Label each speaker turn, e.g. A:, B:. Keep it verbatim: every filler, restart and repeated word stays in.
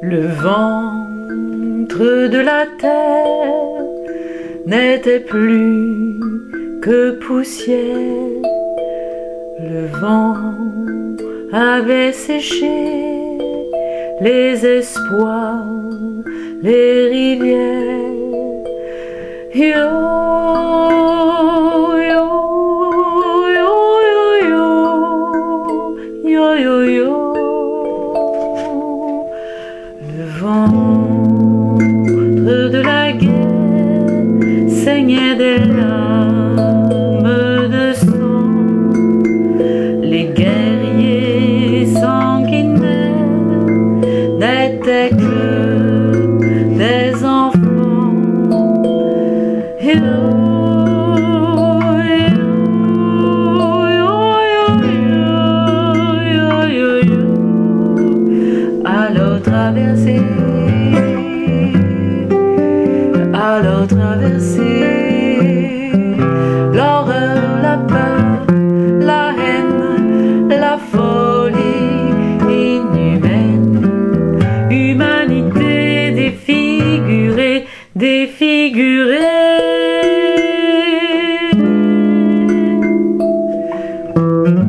A: Le ventre de la terre n'était plus que poussière. Le vent avait séché les espoirs, les rivières. Yo, yo, yo, yo, yo, yo, yo, yo. Le ventre de la guerre saignait des larmes de sang. Les guerriers sanguinaires n'étaient que des enfants. Yo, yo, yo, yo, yo, yo. Alors traverser, alors traverser l'horreur, la peur, la haine, la folie inhumaine. Humanité défigurée, défigurée.